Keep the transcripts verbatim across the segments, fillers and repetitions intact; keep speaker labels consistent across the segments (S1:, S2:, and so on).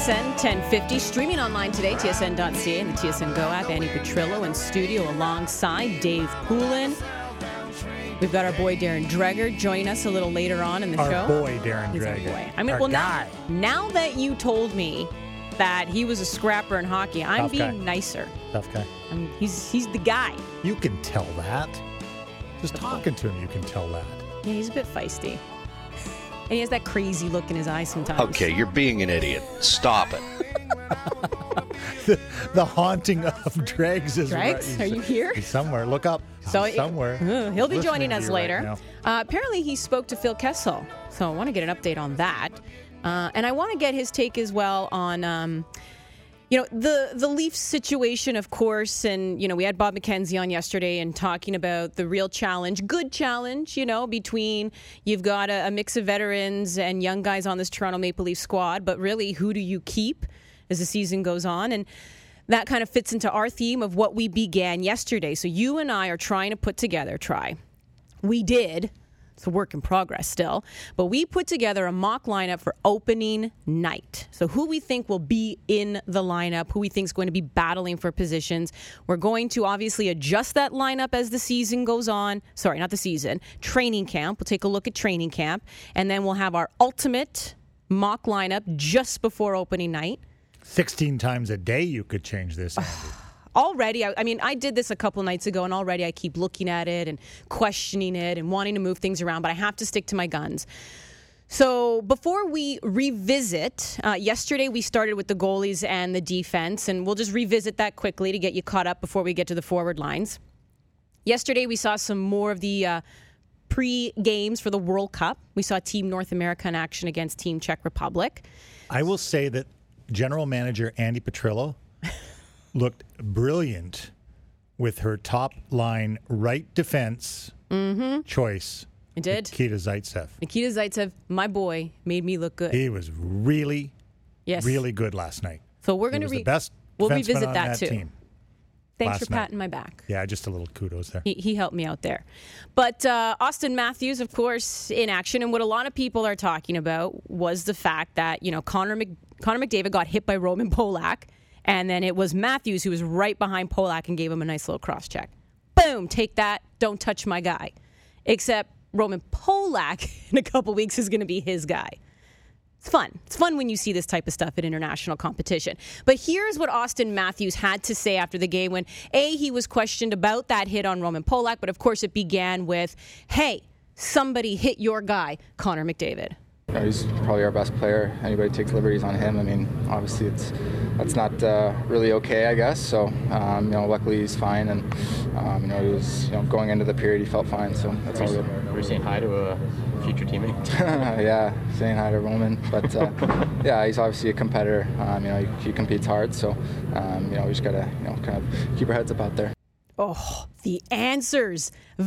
S1: S N ten fifty, streaming online today, T S N dot C A and the T S N Go app. Annie Petrillo in studio alongside Dave Poulin. We've got our boy Darren Dreger joining us a little later on in the
S2: our
S1: show.
S2: Our boy Darren
S1: He's
S2: Dreger.
S1: Boy. I mean,
S2: our
S1: well,
S2: guy.
S1: Now, now that you told me that he was a scrapper in hockey, I'm
S2: Tough
S1: being
S2: guy.
S1: nicer.
S2: Tough guy.
S1: I mean, he's he's the guy.
S2: You can tell that. Just talking to him, you can tell that.
S1: Yeah, he's a bit feisty. And he has that crazy look in his eyes sometimes.
S3: Okay, you're being an idiot. Stop it.
S2: the, the haunting of Dregs is
S1: Dregs,
S2: right.
S1: are you here?
S2: He's somewhere. Look up.
S1: So
S2: He's somewhere.
S1: Uh, he'll be
S2: Listening
S1: joining
S2: to
S1: us
S2: you
S1: later.
S2: Right
S1: uh, apparently, he spoke to Phil Kessel, so I want to get an update on that, uh, and I want to get his take as well on, um, you know, the the Leafs situation, of course, and you know, we had Bob McKenzie on yesterday and talking about the real challenge, good challenge, you know, between you've got a, a mix of veterans and young guys on this Toronto Maple Leaf squad, but really, who do you keep as the season goes on? And that kind of fits into our theme of what we began yesterday. So you and I are trying to put together, try. We did. It's a work in progress still. But we put together a mock lineup for opening night. So who we think will be in the lineup, who we think is going to be battling for positions. We're going to obviously adjust that lineup as the season goes on. Sorry, not the season. Training camp. We'll take a look at training camp. And then we'll have our ultimate mock lineup just before opening night.
S2: sixteen times a day you could change this, Andy.
S1: Already, I, I mean, I did this a couple nights ago, and already I keep looking at it and questioning it and wanting to move things around, but I have to stick to my guns. So before we revisit, uh, yesterday we started with the goalies and the defense, and we'll just revisit that quickly to get you caught up before we get to the forward lines. Yesterday we saw some more of the uh, pre-games for the World Cup. We saw Team North America in action against Team Czech Republic.
S2: I will say that General Manager Andy Petrillo looked brilliant with her top line right defense
S1: mm-hmm.
S2: choice.
S1: It did.
S2: Nikita Zaitsev.
S1: Nikita Zaitsev, my boy, made me look good.
S2: He was really,
S1: yes.
S2: really good last night.
S1: So we're going to
S2: re-
S1: the
S2: best
S1: we'll
S2: defenseman
S1: revisit
S2: on
S1: that,
S2: that
S1: too.
S2: Team.
S1: Thanks for
S2: night.
S1: patting my back.
S2: Yeah, just a little kudos there.
S1: He, he helped me out there. But uh, Austin Matthews, of course, in action. And what a lot of people are talking about was the fact that, you know, Connor, Mc, Connor McDavid got hit by Roman Polak. And then it was Matthews who was right behind Polak and gave him a nice little cross-check. Boom, take that, don't touch my guy. Except Roman Polak in a couple weeks is going to be his guy. It's fun. It's fun when you see this type of stuff at international competition. But here's what Austin Matthews had to say after the game when, A, he was questioned about that hit on Roman Polak, but of course it began with, hey, somebody hit your guy, Connor McDavid.
S4: You know, he's probably our best player. Anybody takes liberties on him. I mean, obviously, it's that's not uh, really okay, I guess. So, um, you know, luckily he's fine, and um, you know, he was, you know, going into the period, he felt fine. So that's all good.
S5: Were you saying hi to a future teammate?
S4: Yeah, saying hi to Roman. But uh, yeah, he's obviously a competitor. Um, you know, he, he competes hard. So, um, you know, we just gotta, you know, kind of keep our heads up out there.
S1: Oh, the answers.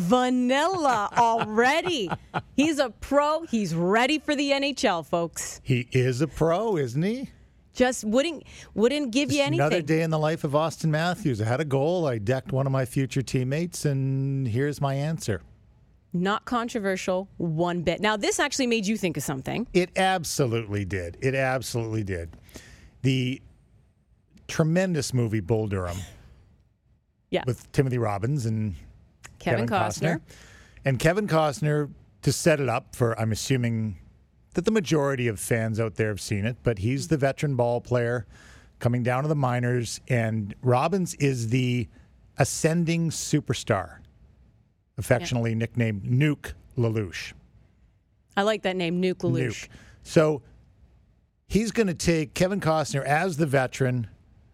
S1: Vanilla already. He's a pro. He's ready for the N H L, folks.
S2: He is a pro, isn't he?
S1: Just wouldn't wouldn't give
S2: Just
S1: you anything.
S2: Another day in the life of Austin Matthews. I had a goal. I decked one of my future teammates, and here's my answer.
S1: Not controversial one bit. Now, this actually made you think of something.
S2: It absolutely did. It absolutely did. The tremendous movie Bull Durham.
S1: Yeah.
S2: With Timothy Robbins and
S1: Kevin,
S2: Kevin
S1: Costner.
S2: Costner. And Kevin Costner, to set it up for, I'm assuming that the majority of fans out there have seen it, but he's the veteran ball player coming down to the minors, and Robbins is the ascending superstar, affectionately yeah. nicknamed Nuke Lelouch.
S1: I like that name, Nuke Lelouch.
S2: Nuke. So he's going to take Kevin Costner as the veteran,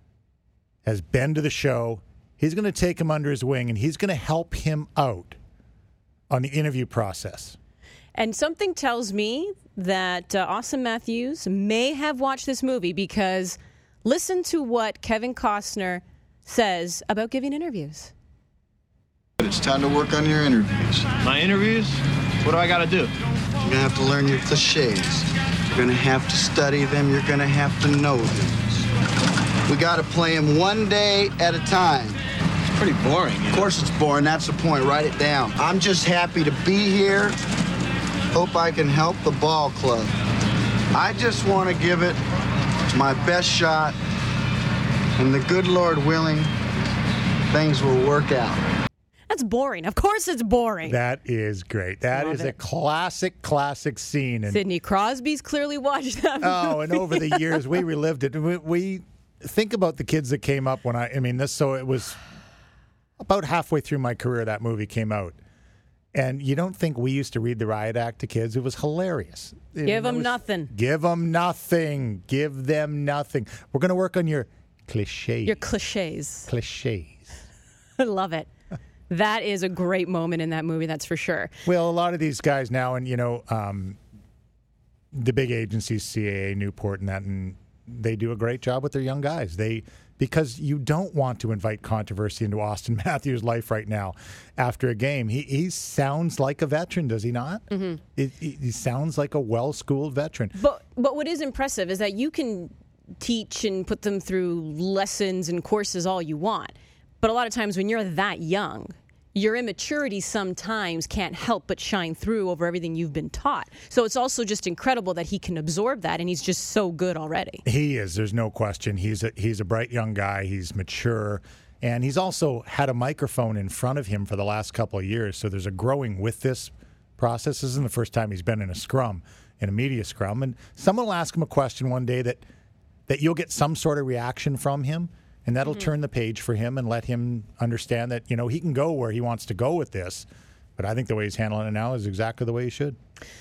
S2: has been to the show. He's going to take him under his wing, and he's going to help him out on the interview process.
S1: And something tells me that uh, Austin Matthews may have watched this movie, because listen to what Kevin Costner says about giving interviews.
S6: It's time to work on your interviews.
S5: My interviews? What do I got to do?
S6: You're going to have to learn your cliches. You're going to have to study them. You're going to have to know them. We got to play them one day at a time.
S5: It's pretty boring.
S6: Of course it's boring. That's the point. Write it down. I'm just happy to be here. Hope I can help the ball club. I just want to give it my best shot, and the good Lord willing, things will work out.
S1: That's boring. Of course it's boring.
S2: That is great. That
S1: Love
S2: is a
S1: it.
S2: classic, classic scene. And,
S1: Sidney Crosby's clearly watched that movie.
S2: oh, and over the years, we relived it. We, we think about the kids that came up when I, I mean, this, so it was about halfway through my career that movie came out. And you don't think we used to read the Riot Act to kids? It was hilarious. I mean,
S1: Give
S2: it
S1: them
S2: was-
S1: nothing.
S2: Give them nothing. Give them nothing. We're going to work on your cliches.
S1: Your cliches.
S2: cliches.
S1: I love it. That is a great moment in that movie, that's for sure.
S2: Well, a lot of these guys now, and you know, um, the big agencies, C A A, Newport, and that, and they do a great job with their young guys. They because you don't want to invite controversy into Austin Matthews' life right now after a game. He he sounds like a veteran, does he not? Mm-hmm. It, it, he sounds like a well-schooled veteran.
S1: But but what is impressive is that you can teach and put them through lessons and courses all you want. But a lot of times when you're that young, your immaturity sometimes can't help but shine through over everything you've been taught. So it's also just incredible that he can absorb that, and he's just so good already.
S2: He is. There's no question. He's a, he's a bright young guy. He's mature. And he's also had a microphone in front of him for the last couple of years. So there's a growing with this process. This isn't the first time he's been in a scrum, in a media scrum. And someone will ask him a question one day that, that you'll get some sort of reaction from him. And that'll mm-hmm. turn the page for him and let him understand that, you know, he can go where he wants to go with this. But I think the way he's handling it now is exactly the way he should.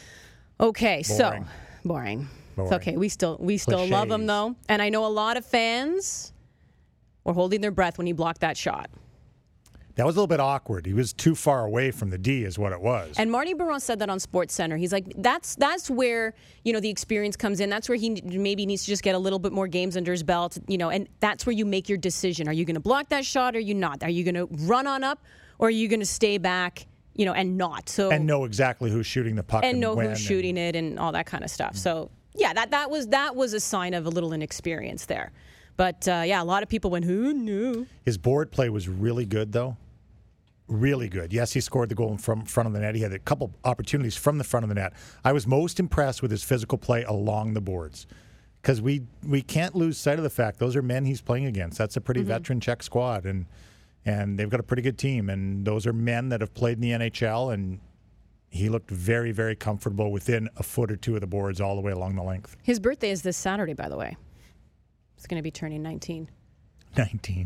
S1: Okay,
S2: Boring.
S1: so boring.
S2: Boring.
S1: It's okay. We still we still
S2: Cliches.
S1: love him though, and I know a lot of fans were holding their breath when he blocked that shot.
S2: That was a little bit awkward. He was too far away from the D is what it was.
S1: And Marty Baron said that on Sports Center. He's like, that's that's where, you know, the experience comes in. That's where he maybe needs to just get a little bit more games under his belt, you know, and that's where you make your decision. Are you going to block that shot or are you not? Are you going to run on up or are you going to stay back, you know, and not? So
S2: and know exactly who's shooting the puck
S1: and,
S2: and
S1: know
S2: when
S1: who's shooting it and all that kind of stuff. So, yeah, that, that was that was a sign of a little inexperience there. But, uh, yeah, a lot of people went, who knew?
S2: His board play was really good, though. Really good. Yes, he scored the goal from front of the net. He had a couple opportunities from the front of the net. I was most impressed with his physical play along the boards because we we can't lose sight of the fact those are men he's playing against. That's a pretty mm-hmm. veteran Czech squad, and and they've got a pretty good team. And those are men that have played in the N H L, and he looked very, very comfortable within a foot or two of the boards all the way along the length.
S1: His birthday is this Saturday, by the way. He's going to be turning nineteen.
S2: nineteen.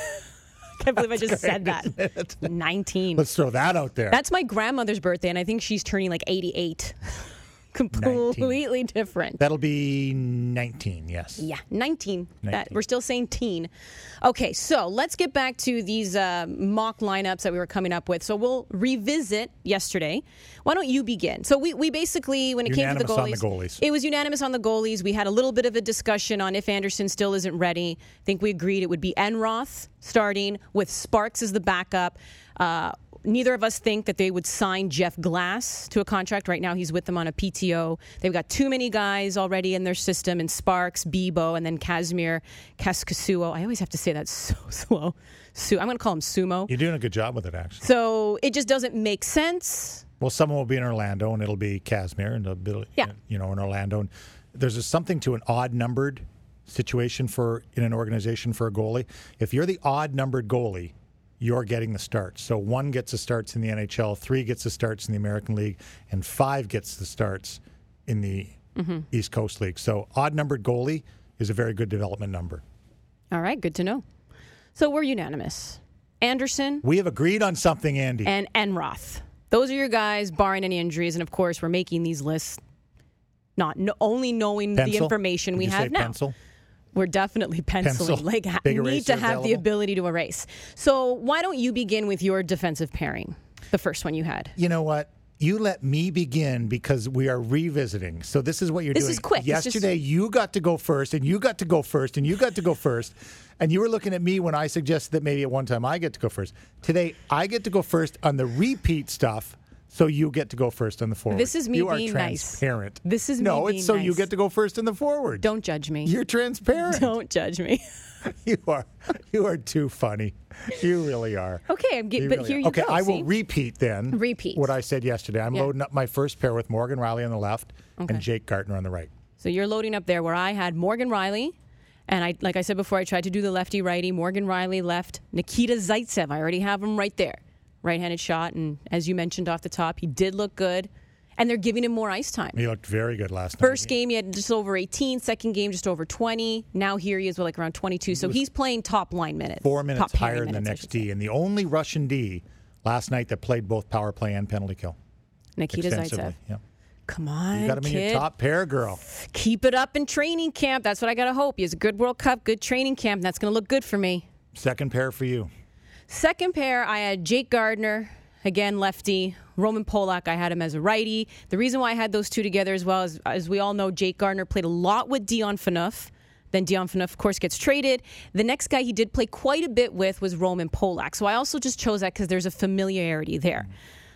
S1: I can't believe I just said that. nineteen.
S2: Let's throw that out there.
S1: That's my grandmother's birthday, and I think she's turning like eighty-eight. Completely nineteen. Different.
S2: That'll be nineteen, yes.
S1: Yeah, nineteen.
S2: nineteen.
S1: That, we're still saying teen. Okay, so let's get back to these uh, mock lineups that we were coming up with. So we'll revisit yesterday. Why don't you begin? So we, we basically, when it
S2: unanimous
S1: came to the goalies,
S2: on the goalies,
S1: it was unanimous on the goalies. We had a little bit of a discussion on if Anderson still isn't ready. I think we agreed it would be Enroth starting with Sparks as the backup. Uh, Neither of us think that they would sign Jeff Glass to a contract. Right now, he's with them on a P T O. They've got too many guys already in their system, and Sparks, Bebo, and then Kazimir Kaskasuo. I always have to say that so slow. Su- I'm going to call him Sumo.
S2: You're doing a good job with it, actually.
S1: So it just doesn't make sense.
S2: Well, someone will be in Orlando, and it'll be Kazimir, and it'll be,
S1: yeah.
S2: you know, in Orlando. And there's a, something to an odd-numbered situation for in an organization for a goalie. If you're the odd-numbered goalie, you're getting the starts. So one gets the starts in the N H L, three gets the starts in the American League, and five gets the starts in the mm-hmm. East Coast League. So odd-numbered goalie is a very good development number.
S1: All right, good to know. So we're unanimous. Anderson.
S2: We have agreed on something, Andy.
S1: And Enroth. Those are your guys, barring any injuries. And, of course, we're making these lists not no, only knowing
S2: pencil?
S1: the information
S2: Did
S1: we
S2: you
S1: have
S2: say
S1: now.
S2: Pencil?
S1: We're definitely penciling.
S2: Pencil.
S1: Like, ha-
S2: Big
S1: need to have
S2: available.
S1: the ability to erase. So why don't you begin with your defensive pairing, the first one you had?
S2: You know what? You let me begin because we are revisiting. So this is what you're
S1: this
S2: doing.
S1: This is quick.
S2: Yesterday,
S1: just...
S2: you got to go first, and you got to go first, and you got to go first. And you were looking at me when I suggested that maybe at one time I get to go first. Today, I get to go first on the repeat stuff. So you get to go first on the forward.
S1: This is me
S2: you
S1: being
S2: are
S1: nice.
S2: transparent.
S1: This is me
S2: no,
S1: being
S2: it's so
S1: nice.
S2: you get to go first in the forward.
S1: Don't judge me.
S2: You're transparent.
S1: Don't judge me.
S2: you are. You are too funny. You really are.
S1: Okay, I'm getting. But
S2: really
S1: here
S2: are.
S1: you
S2: okay,
S1: go.
S2: I
S1: see?
S2: will repeat then.
S1: Repeat
S2: what I said yesterday. I'm
S1: yeah.
S2: loading up my first pair with Morgan Riley on the left
S1: okay.
S2: and Jake Gartner on the right.
S1: So you're loading up there where I had Morgan Rielly. And I, like I said before, I tried to do the lefty-righty. Morgan Rielly left. Nikita Zaitsev, I already have him right there. Right-handed shot. And as you mentioned off the top, he did look good. And they're giving him more ice time.
S2: He looked very good last night.
S1: First game, he had just over eighteen. Second game, just over twenty. Now here he is with like around twenty-two. So he's playing top line minutes.
S2: Four minutes
S1: top
S2: higher than
S1: minutes,
S2: the next D. And the only Russian D last night that played both power play and penalty kill.
S1: Nikita Zaitsev.
S2: Yeah.
S1: Come on,
S2: You got him
S1: kid.
S2: in your top pair, girl.
S1: Keep it up in training camp. That's what I got to hope. He has a good World Cup, good training camp. And that's going to look good for me.
S2: Second pair for you.
S1: Second pair, I had Jake Gardner, again, lefty. Roman Polak, I had him as a righty. The reason why I had those two together as well is, as we all know, Jake Gardner played a lot with Dion Phaneuf. Then Dion Phaneuf, of course, gets traded. The next guy he did play quite a bit with was Roman Polak. So I also just chose that because there's a familiarity there.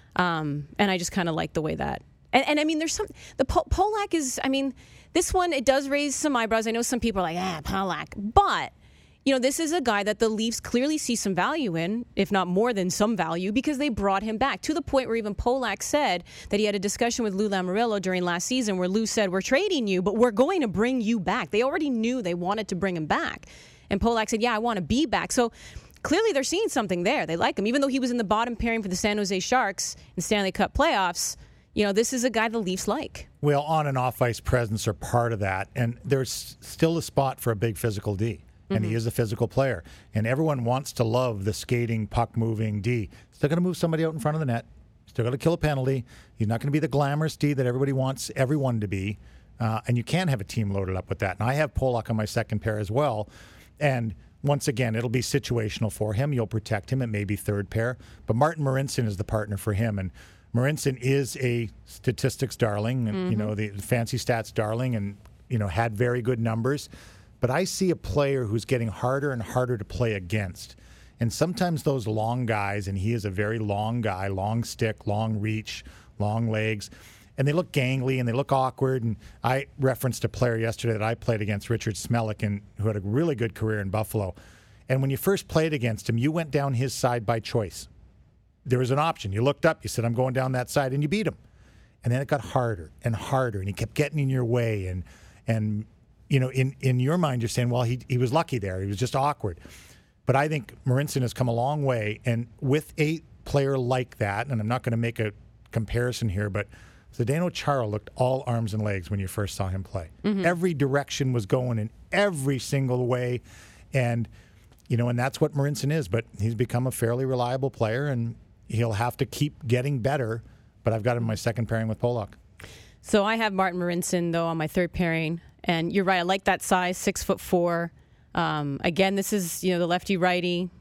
S1: Um, and I just kind of like the way that. And, and I mean, there's some. The Pol- Polak is, I mean, this one, it does raise some eyebrows. I know some people are like, ah, Polak. But, you know, this is a guy that the Leafs clearly see some value in, if not more than some value, because they brought him back to the point where even Polak said that he had a discussion with Lou Lamoriello during last season where Lou said, we're trading you, but we're going to bring you back. They already knew they wanted to bring him back. And Polak said, yeah, I want to be back. So clearly they're seeing something there. They like him. Even though he was in the bottom pairing for the San Jose Sharks in Stanley Cup playoffs, you know, this is a guy the Leafs like.
S2: Well, on and off ice presence are part of that. And there's still a spot for a big physical D. And mm-hmm. he is a physical player. And everyone wants to love the skating, puck-moving D. Still going to move somebody out in front of the net. Still going to kill a penalty. He's not going to be the glamorous D that everybody wants everyone to be. Uh, and you can have a team loaded up with that. And I have Polak on my second pair as well. And once again, it'll be situational for him. You'll protect him. It may be third pair. But Martin Marincin is the partner for him. And Marincin is a statistics darling, and mm-hmm. you know, the fancy stats darling, and, you know, had very good numbers. But I see a player who's getting harder and harder to play against. And sometimes those long guys, and he is a very long guy, long stick, long reach, long legs, and they look gangly and they look awkward. And I referenced a player yesterday that I played against, Richard Smelik, and who had a really good career in Buffalo. And when you first played against him, you went down his side by choice. There was an option. You looked up, you said, I'm going down that side, and you beat him. And then it got harder and harder, and he kept getting in your way. And, and you know, in, in your mind, you're saying, well, he he was lucky there. He was just awkward. But I think Marincin has come a long way. And with a player like that, and I'm not going to make a comparison here, but Zdeno Chara looked all arms and legs when you first saw him play. Mm-hmm. Every direction was going in every single way. And, you know, and that's what Marincin is. But he's become a fairly reliable player, and he'll have to keep getting better. But I've got him in my second pairing with Polak.
S1: So I have Martin Marincin, though, on my third pairing. And you're right, I like that size, six foot four. Um, again, this is, you know, the lefty-righty.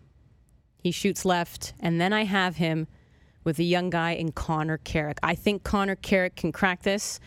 S1: He shoots left. And then I have him with a young guy in Connor Carrick. I think Connor Carrick can crack this.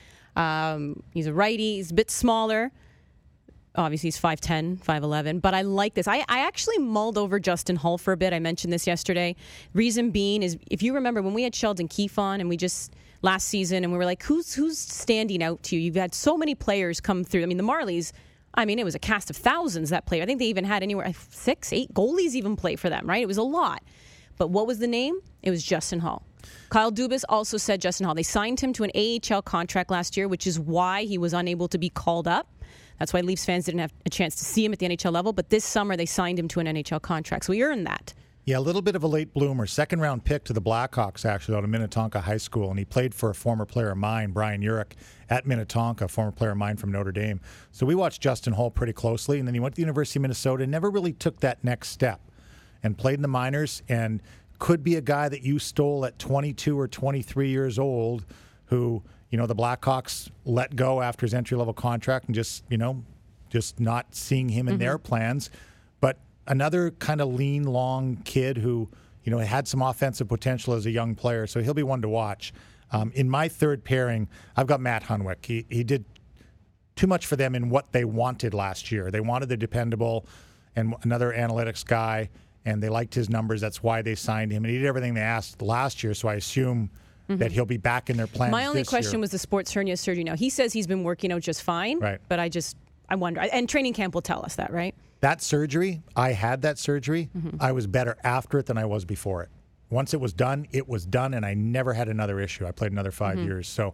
S1: Um, he's a righty. He's a bit smaller. Obviously, he's five ten, five eleven. But I like this. I, I actually mulled over Justin Hull for a bit. I mentioned this yesterday. Reason being is, if you remember, when we had Sheldon Keefe on and we just... last season, and we were like, who's who's standing out to you? You've had so many players come through. I mean, the Marlies, I mean, it was a cast of thousands that played. I think they even had anywhere, six, eight goalies even play for them, right? It was a lot. But what was the name? It was Justin Hull. Kyle Dubas also said Justin Hull. They signed him to an A H L contract last year, which is why he was unable to be called up. That's why Leafs fans didn't have a chance to see him at the N H L level. But this summer, they signed him to an N H L contract. So he earned that.
S2: Yeah, a little bit of a late bloomer. Second round pick to the Blackhawks, actually, out of Minnetonka High School. And he played for a former player of mine, Brian Urich, at Minnetonka, a former player of mine from Notre Dame. So we watched Justin Hull pretty closely. And then he went to the University of Minnesota and never really took that next step. And played in the minors, and could be a guy that you stole at twenty-two or twenty-three years old who, you know, the Blackhawks let go after his entry-level contract and just, you know, just not seeing him in mm-hmm. their plans. But another kind of lean, long kid who, you know, had some offensive potential as a young player, so he'll be one to watch. Um, in my third pairing, I've got Matt Hunwick. He he did too much for them in what they wanted last year. They wanted the dependable and another analytics guy, and they liked his numbers. That's why they signed him. And he did everything they asked last year, so I assume mm-hmm. that he'll be back in their plans.
S1: My only
S2: this
S1: question
S2: year.
S1: was the sports hernia surgery. Now, he says he's been working out just fine,
S2: right.
S1: but I just, I wonder. And training camp will tell us that, right?
S2: That surgery, I had that surgery. Mm-hmm. I was better after it than I was before it. Once it was done, it was done, and I never had another issue. I played another five mm-hmm. years. So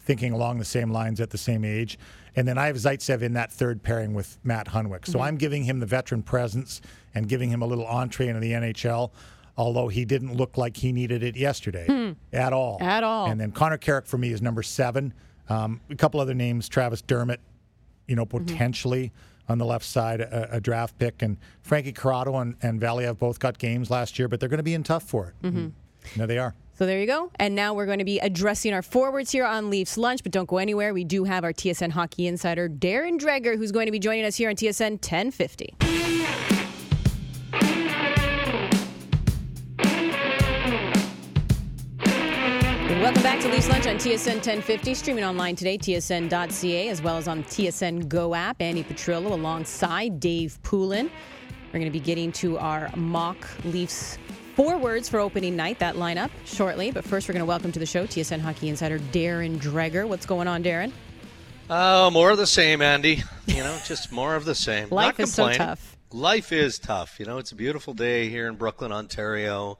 S2: thinking along the same lines at the same age. And then I have Zaitsev in that third pairing with Matt Hunwick. So mm-hmm. I'm giving him the veteran presence and giving him a little entree into the N H L, although he didn't look like he needed it yesterday hmm. at all.
S1: At all.
S2: And then Connor Carrick for me is number seven. Um, a couple other names, Travis Dermott, you know, potentially mm-hmm. on the left side, a, a draft pick. And Frankie Corrado and, and Valiev both got games last year, but they're going to be in tough for it. Mm-hmm. There they are.
S1: So there you go. And now we're going to be addressing our forwards here on Leafs Lunch, but don't go anywhere. We do have our T S N hockey insider, Darren Dreger, who's going to be joining us here on T S N ten fifty. Welcome back to Leafs Lunch on T S N ten fifty, streaming online today, T S N dot C A, as well as on the T S N Go app. Andy Petrillo alongside Dave Poulin. We're going to be getting to our mock Leafs forwards for opening night, that lineup, shortly. But first, we're going to welcome to the show T S N hockey insider Darren Dreger. What's going on, Darren?
S3: Oh, uh, more of the same, Andy. You know, just more of the same.
S1: Life
S3: Not
S1: is so tough.
S3: Life is tough. You know, it's a beautiful day here in Brooklyn, Ontario.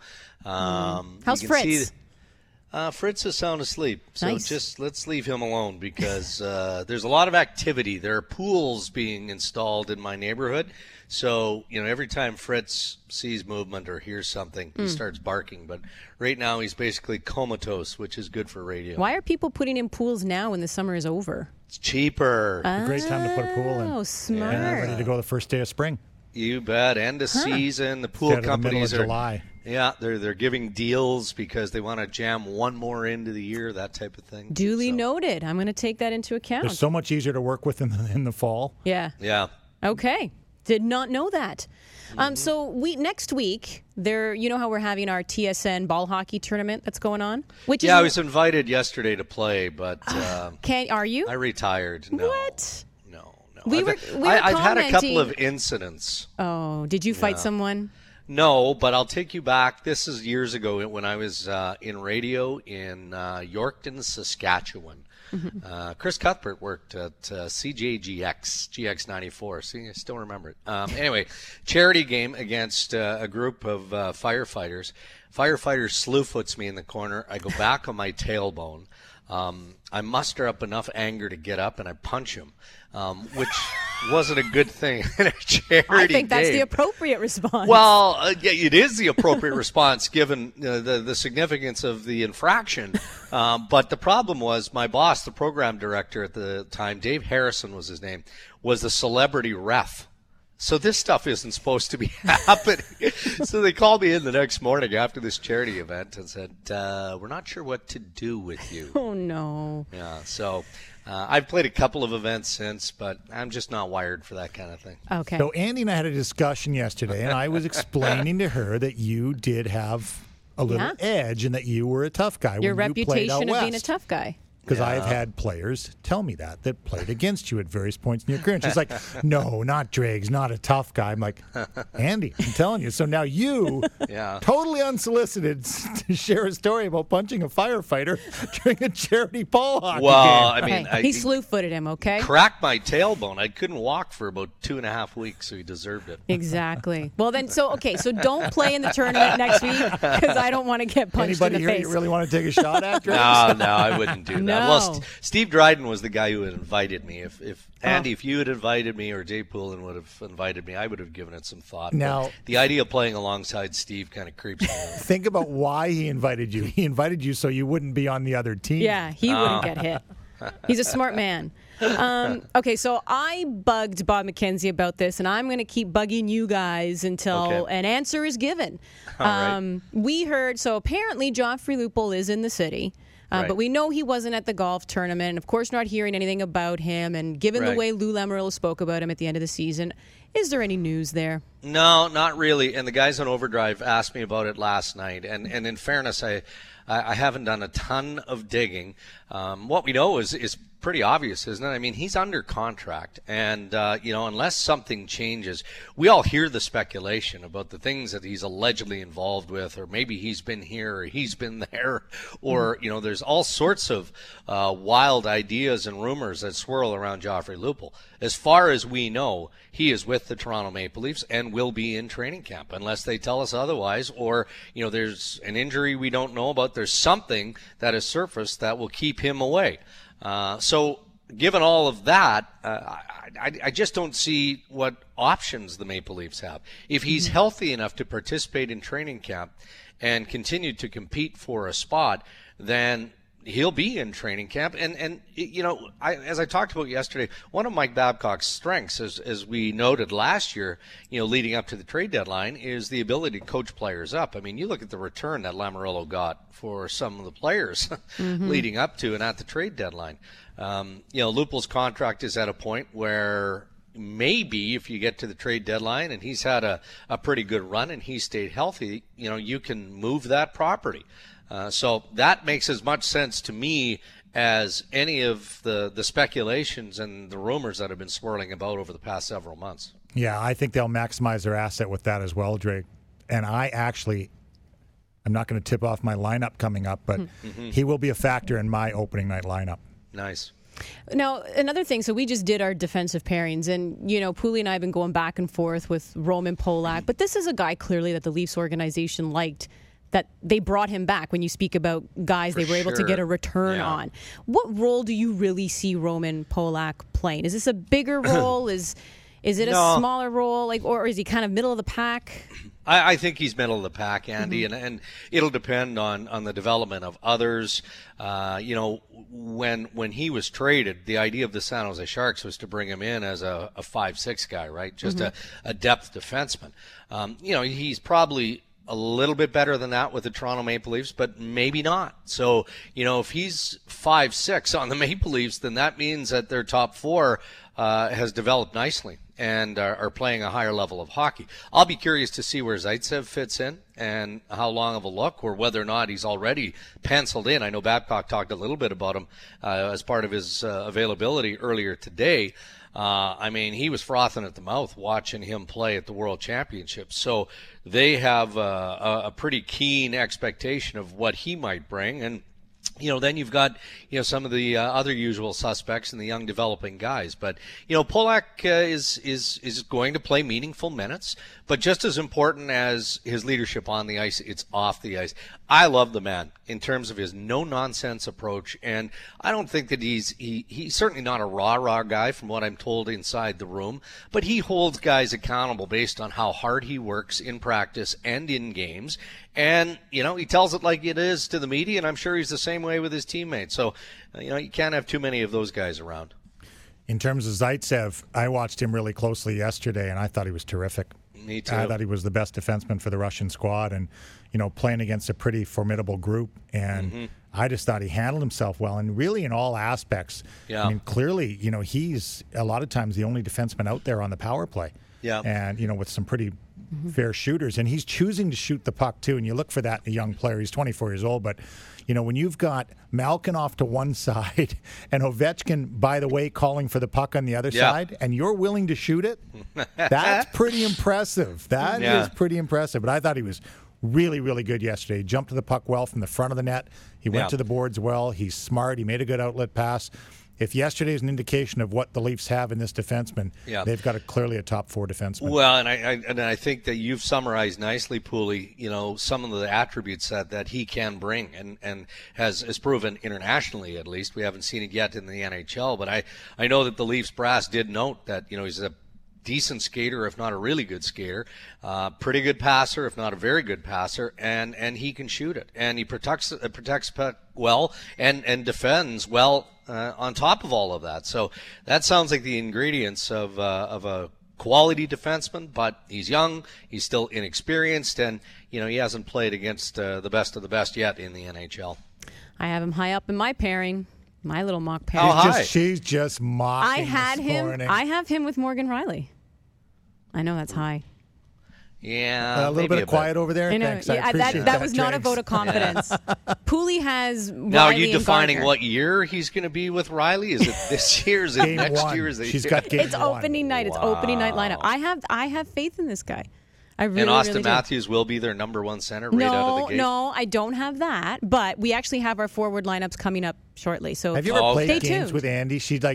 S3: Um,
S1: mm. How's
S3: you can
S1: Fritz?
S3: See, uh, Fritz is sound asleep, so
S1: nice.
S3: just let's leave him alone because uh, there's a lot of activity. There are pools being installed in my neighborhood. So, you know, every time Fritz sees movement or hears something, mm. he starts barking. But right now he's basically comatose, which is good for radio.
S1: Why are people putting in pools now when the summer is over?
S3: It's cheaper.
S1: Oh,
S2: a great time to put a pool in.
S1: Oh, smart.
S2: And ready to go the first day of spring.
S3: You bet. End of huh. season. The pool
S2: Instead
S3: companies
S2: the
S3: are
S2: July.
S3: Yeah, they're they're giving deals because they want to jam one more into the year, that type of thing.
S1: Duly
S3: so.
S1: noted. I'm going to take that into account.
S2: They're so much easier to work with in the, in the fall.
S1: Yeah.
S3: Yeah.
S1: Okay. Did not know that. Mm-hmm. Um, so we next week there, you know how we're having our T S N ball hockey tournament that's going on. Which
S3: yeah,
S1: is
S3: I was invited yesterday to play, but uh,
S1: can are you?
S3: I retired. No.
S1: What?
S3: No, no.
S1: We
S3: I've,
S1: were. We were
S3: I, I've
S1: commenting.
S3: had a couple of incidents.
S1: Oh, did you fight
S3: yeah.
S1: someone?
S3: No, but I'll take you back. This is years ago when I was uh, in radio in uh, Yorkton, Saskatchewan. Mm-hmm. Uh, Chris Cuthbert worked at uh, C J G X, G X ninety-four. See, I still remember it. Um, anyway, charity game against uh, a group of uh, firefighters. Firefighter slew-foots me in the corner. I go back on my tailbone. Um, I muster up enough anger to get up, and I punch him, um, which wasn't a good thing in a charity
S1: I think that's
S3: game.
S1: the appropriate response.
S3: Well, uh, yeah, it is the appropriate response given uh, the, the significance of the infraction. Um, but the problem was my boss, the program director at the time, Dave Harrison was his name, was the celebrity ref. So this stuff isn't supposed to be happening. So they called me in the next morning after this charity event and said, uh, we're not sure what to do with you.
S1: Oh, no.
S3: Yeah, so uh, I've played a couple of events since, but I'm just not wired for that kind of thing.
S1: Okay.
S2: So Andy and I had a discussion yesterday, and I was explaining to her that you did have a little
S1: yeah.
S2: edge and that you were a tough guy
S1: Your
S2: when you played out
S1: reputation of
S2: west.
S1: being a tough guy.
S2: Because
S3: yeah.
S2: I have had players tell me that, that played against you at various points in your career. And she's like, no, not Drags, not a tough guy. I'm like, Andy, I'm telling you. So now you,
S3: yeah.
S2: totally unsolicited, to share a story about punching a firefighter during a charity ball hockey
S3: well,
S2: game.
S3: I mean,
S1: okay.
S3: I,
S1: he slew-footed him, okay?
S3: Cracked my tailbone. I couldn't walk for about two and a half weeks, so he deserved it.
S1: Exactly. Well, then, so, okay, so don't play in the tournament next week because I don't want to get punched
S2: Anybody
S1: in the
S2: here
S1: face.
S2: you really want to take a shot at, Drags?
S3: No, no, I wouldn't do that.
S1: No.
S3: Well, St- Steve Dryden was the guy who had invited me. If, if Andy, oh. if you had invited me or Dave Poulin would have invited me, I would have given it some thought.
S2: Now,
S3: but the idea of playing alongside Steve kind of creeps me out.
S2: Think about why he invited you. He invited you so you wouldn't be on the other team.
S1: Yeah, he
S3: oh.
S1: wouldn't get hit. He's a smart man. Um, okay, so I bugged Bob McKenzie about this, and I'm going to keep bugging you guys until
S3: okay.
S1: an answer is given.
S3: All
S1: um,
S3: right.
S1: We heard, so apparently Joffrey Lupul is in the city. Uh,
S3: right.
S1: But we know he wasn't at the golf tournament, and of course not hearing anything about him. And given
S3: right.
S1: the way Lou Lamoriello spoke about him at the end of the season, is there any news there?
S3: No, not really. And the guys on Overdrive asked me about it last night. And, and in fairness, I, I haven't done a ton of digging. Um, what we know is is pretty obvious, isn't it? I mean, he's under contract, and uh, you know, unless something changes, we all hear the speculation about the things that he's allegedly involved with, or maybe he's been here, or he's been there, or you know, there's all sorts of uh, wild ideas and rumors that swirl around Joffrey Lupul. As far as we know, he is with the Toronto Maple Leafs and will be in training camp, unless they tell us otherwise, or you know, there's an injury we don't know about. There's something that has surfaced that will keep him away. Uh, so given all of that, uh, I, I, I just don't see what options the Maple Leafs have. If he's healthy enough to participate in training camp and continue to compete for a spot, then he'll be in training camp. And, and you know, I, as I talked about yesterday, one of Mike Babcock's strengths, as, as we noted last year, you know, leading up to the trade deadline, is the ability to coach players up. I mean, you look at the return that Lamoriello got for some of the players mm-hmm. leading up to and at the trade deadline. Um, you know, Lupul's contract is at a point where maybe if you get to the trade deadline and he's had a, a pretty good run and he stayed healthy, you know, you can move that property. Uh, so that makes as much sense to me as any of the, the speculations and the rumors that have been swirling about over the past several months.
S2: Yeah, I think they'll maximize their asset with that as well, Drake. And I actually, I'm not going to tip off my lineup coming up, but mm-hmm. he will be a factor in my opening night lineup.
S3: Nice.
S1: Now, another thing, so we just did our defensive pairings, and, you know, Pooley and I have been going back and forth with Roman Polak, but this is a guy clearly that the Leafs organization liked, that they brought him back when you speak about guys For they were able
S3: sure.
S1: to get a return
S3: yeah.
S1: on. What role do you really see Roman Polak playing? Is this a bigger role? is is it
S3: no.
S1: a smaller role, like, or is he kind of middle of the pack?
S3: I, I think he's middle of the pack, Andy,
S1: Mm-hmm.
S3: and, and it'll depend on, on the development of others. Uh, you know, when when he was traded, the idea of the San Jose Sharks was to bring him in as a, a five six guy, right? Just mm-hmm. a, a depth defenseman. Um, you know, he's probably a little bit better than that with the Toronto Maple Leafs, but maybe not. So, you know, if he's five six on the Maple Leafs, then that means that their top four uh, has developed nicely and are, are playing a higher level of hockey. I'll be curious to see where Zaitsev fits in and how long of a look, or whether or not he's already penciled in. I know Babcock talked a little bit about him uh, as part of his uh, availability earlier today. Uh, I mean, he was frothing at the mouth watching him play at the World Championships. So they have uh, a, a pretty keen expectation of what he might bring. And, you know, then you've got, you know, some of the uh, other usual suspects and the young developing guys. But, you know, Polak uh, is, is, is going to play meaningful minutes. But just as important as his leadership on the ice, it's off the ice. I love the man in terms of his no-nonsense approach. And I don't think that he's he, he's certainly not a rah-rah guy from what I'm told inside the room. But he holds guys accountable based on how hard he works in practice and in games. And, you know, he tells it like it is to the media, and I'm sure he's the same way with his teammates. So, you know, you can't have too many of those guys around.
S2: In terms of Zaitsev, I watched him really closely yesterday, and I thought he was terrific.
S3: Me too.
S2: I thought he was the best defenseman for the Russian squad, and, you know, playing against a pretty formidable group. And mm-hmm. I just thought he handled himself well, and really in all aspects. Yeah. I mean, clearly, you know, he's a lot of times the only defenseman out there on the power play.
S3: Yeah.
S2: And, you know, with some pretty mm-hmm. fair shooters. And he's choosing to shoot the puck, too. And you look for that in a young player. He's twenty-four years old. But, you know, when you've got Malkin off to one side and Ovechkin, by the way, calling for the puck on the other
S3: yeah.
S2: side, and you're willing to shoot it, that's pretty impressive. That
S3: yeah.
S2: is pretty impressive. But I thought he was really, really good yesterday. He jumped to the puck well from the front of the net. He went
S3: yeah.
S2: to the boards well. He's smart. He made a good outlet pass. If yesterday is an indication of what the Leafs have in this defenseman, yeah. they've got a, clearly a top four defenseman.
S3: Well, and I, I and I think that you've summarized nicely, Pooley, you know, some of the attributes that, that he can bring and, and has, has proven internationally, at least. We haven't seen it yet in the N H L, but I, I know that the Leafs brass did note that, you know, he's a decent skater, if not a really good skater, uh, pretty good passer, if not a very good passer, and, and he can shoot it. And he protects uh, protects puck well and, and defends well uh, on top of all of that. So that sounds like the ingredients of uh, of a quality defenseman, but he's young, he's still inexperienced, and, you know, he hasn't played against uh, the best of the best yet in the N H L.
S1: I have him high up in my pairing. My little mock pairing.
S3: Oh,
S2: she's,
S3: hi.
S2: just, she's just mocking
S1: I had
S2: this
S1: him.
S2: morning.
S1: I have him with Morgan Riley. I know that's high.
S3: Yeah,
S2: a little bit of quiet over there.
S1: I know.
S2: Thanks.
S1: Yeah,
S2: I
S1: that,
S2: appreciate
S1: that,
S2: that
S1: was not a vote of confidence. Pooley has Riley
S3: Now, are you
S1: and
S3: defining
S1: Gardner.
S3: what year he's going to be with Riley? Is it this year? Is it
S2: Game
S3: next
S2: one.
S3: year? Is it
S2: She's got game
S1: It's
S2: one.
S1: opening night. It's
S3: Wow.
S1: opening night lineup. I have I have faith in this guy. I really,
S3: and Austin
S1: really do.
S3: Matthews will be their number one center right
S1: no,
S3: out of the gate.
S1: No, I don't have that. But we actually have our forward lineups coming up shortly. So
S2: Have you ever
S3: Oh,
S2: played
S1: stay
S2: games
S1: tuned.
S2: with Andy? She like